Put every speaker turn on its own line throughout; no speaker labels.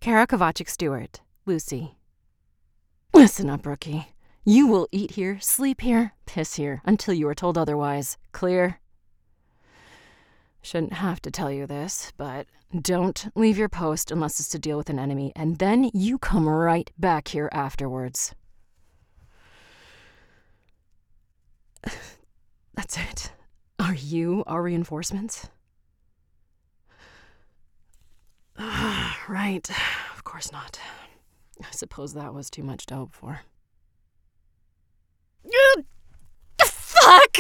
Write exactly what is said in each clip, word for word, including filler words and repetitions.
Kara Kovacic-Stewart, Lucy. Listen up, rookie. You will eat here, sleep here, piss here, until you are told otherwise. Clear? Shouldn't have to tell you this, but don't leave your post unless it's to deal with an enemy, and then you come right back here afterwards. That's it. Are you our reinforcements? Right. Of course not. I suppose that was too much to hope for. Ugh, the fuck!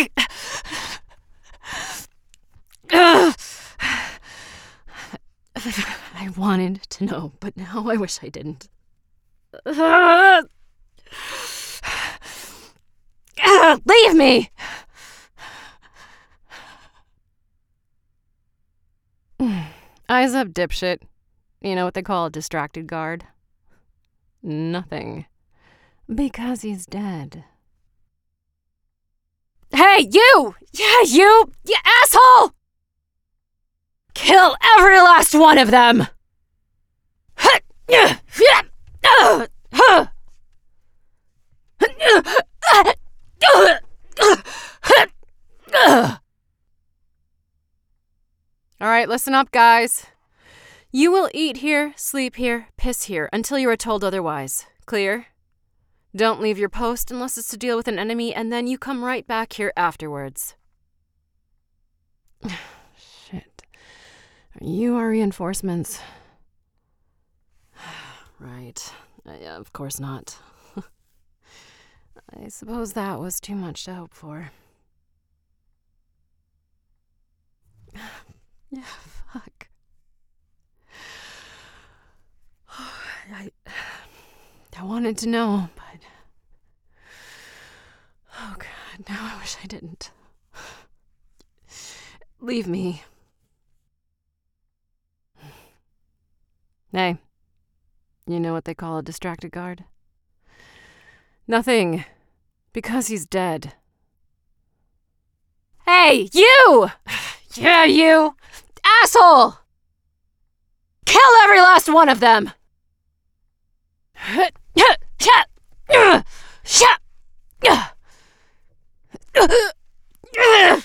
Ugh. I wanted to know, but now I wish I didn't. Ugh. Ugh, leave me! Eyes up, dipshit. You know what they call a distracted guard? Nothing. Because he's dead. Hey, you! Yeah, you! You asshole! Kill every last one of them! All right, listen up, guys. You will eat here, sleep here, piss here, until you are told otherwise. Clear? Don't leave your post unless it's to deal with an enemy, and then you come right back here afterwards. Shit. Are you our reinforcements? Right. Uh, of course not. I suppose that was too much to hope for. Yeah, fuck. I, I wanted to know, but... Oh, God, now I wish I didn't. Leave me. Hey, you know what they call a distracted guard? Nothing, because he's dead. Hey, you! Yeah, you! Asshole! Kill every last one of them! Shut!